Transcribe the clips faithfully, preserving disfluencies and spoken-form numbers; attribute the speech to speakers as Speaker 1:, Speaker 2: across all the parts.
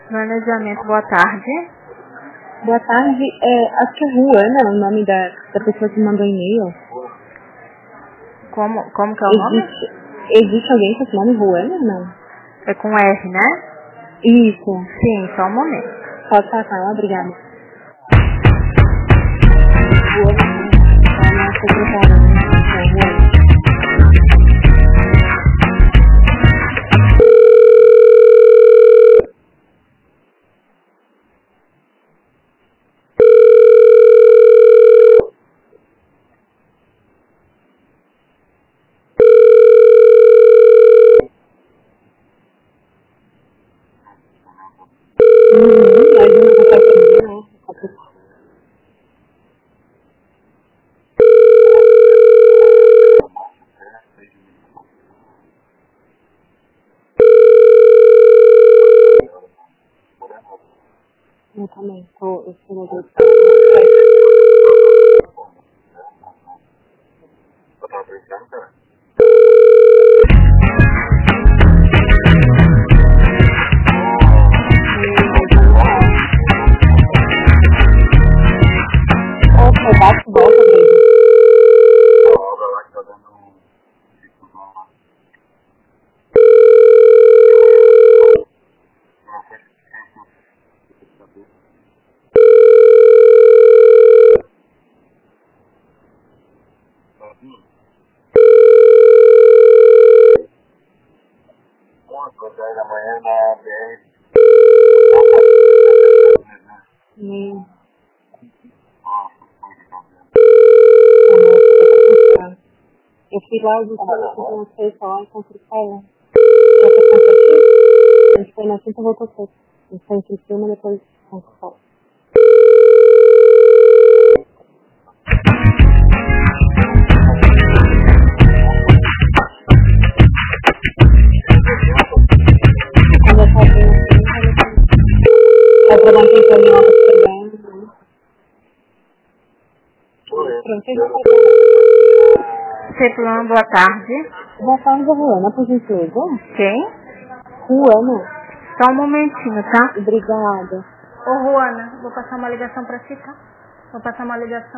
Speaker 1: Planejamento, boa tarde.
Speaker 2: Boa tarde. É, acho que é Ruana o nome da, da pessoa que mandou e-mail.
Speaker 1: Como, como que é o nome?
Speaker 2: Existe, existe alguém com esse nome, Ruana, não?
Speaker 1: É com R, né?
Speaker 2: Isso.
Speaker 1: Sim, só um momento.
Speaker 2: Pode passar, obrigada. Ruana, tá na secretária, né? É, Ruana. Uhum, mas não consegue atender, né? Eu também, tô, eu sou uma Opa, bate e volta, Brady. Meio. Eu fui lá, eu não sei falar, encontrei com ela. Eu tô com a gente foi na quinta e voltou seco. A gente foi em cima, depois com o sol. Quando eu tava bem assim, eu trabalhei com ele lá pra pegar. Pronto, eu já falei.
Speaker 1: Ceplan, boa tarde.
Speaker 2: Boa tarde, Ruana, por gentileza.
Speaker 1: Quem?
Speaker 2: Ruana.
Speaker 1: Só um momentinho, tá?
Speaker 2: Obrigada.
Speaker 1: Ô, Ruana, vou passar uma ligação pra ti, tá? Vou passar uma ligação.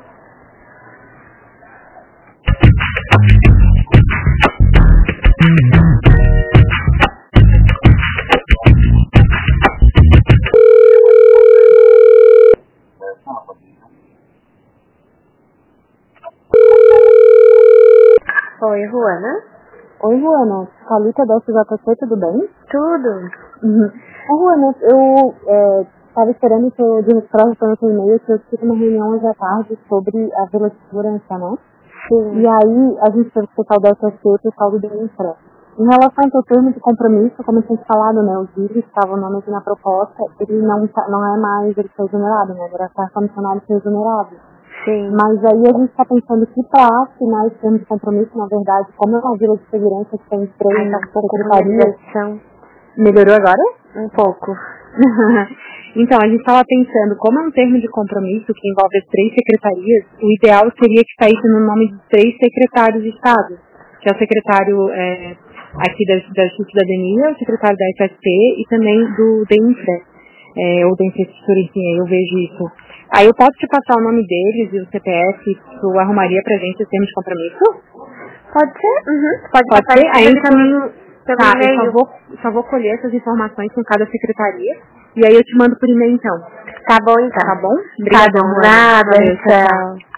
Speaker 1: Oi, Ruana.
Speaker 2: Oi, Ruana. Thalita da S J C, tudo bem?
Speaker 1: Tudo?
Speaker 2: Uhum. Ô, Ruana, eu é, tava esperando que eu de resposta para o seu e-mail, que eu tive uma reunião hoje à tarde sobre a Vila de Segurança, né?
Speaker 1: Sim.
Speaker 2: E aí, a gente teve o pessoal da S S C e o pessoal do Infra. Em relação ao teu termo de compromisso, como eu tinha te falado, né, os vídeos que estavam o nome aqui na proposta, ele não, tá, não é mais ele foi exonerado, né, agora está comissionado e foi exonerado.
Speaker 1: Sim.
Speaker 2: Mas aí a gente está pensando que para assinar esse termo de compromisso, na verdade, como é uma vila de segurança que tem três
Speaker 1: Tá um pouco
Speaker 2: secretarias...
Speaker 1: mediação.
Speaker 2: Melhorou agora?
Speaker 1: Um pouco.
Speaker 2: Então, a gente estava pensando, como é um termo de compromisso que envolve as três secretarias, o ideal seria que saísse no nome de três secretários de Estado, que é o secretário é, aqui da, da Cidadania, o secretário da S S P e também do DENFRA, é, ou da infraestrutura, enfim, eu vejo isso. Aí eu posso te passar o nome deles e o C P F, tu arrumaria pra gente esse termo de compromisso?
Speaker 1: Pode ser? Uhum. Pode,
Speaker 2: Pode
Speaker 1: passar
Speaker 2: ser?
Speaker 1: isso
Speaker 2: Aí eu
Speaker 1: depois
Speaker 2: encaminho...
Speaker 1: pelo
Speaker 2: Tá, eu
Speaker 1: e-mail.
Speaker 2: só vou, só vou colher essas informações com cada secretaria e aí eu te mando por e-mail então.
Speaker 1: Tá bom, então.
Speaker 2: Tá bom?
Speaker 1: Tá
Speaker 2: Obrigadão,
Speaker 1: bom,
Speaker 2: Ruana.
Speaker 1: nada,
Speaker 2: Valeu, tchau, tchau.
Speaker 1: tchau.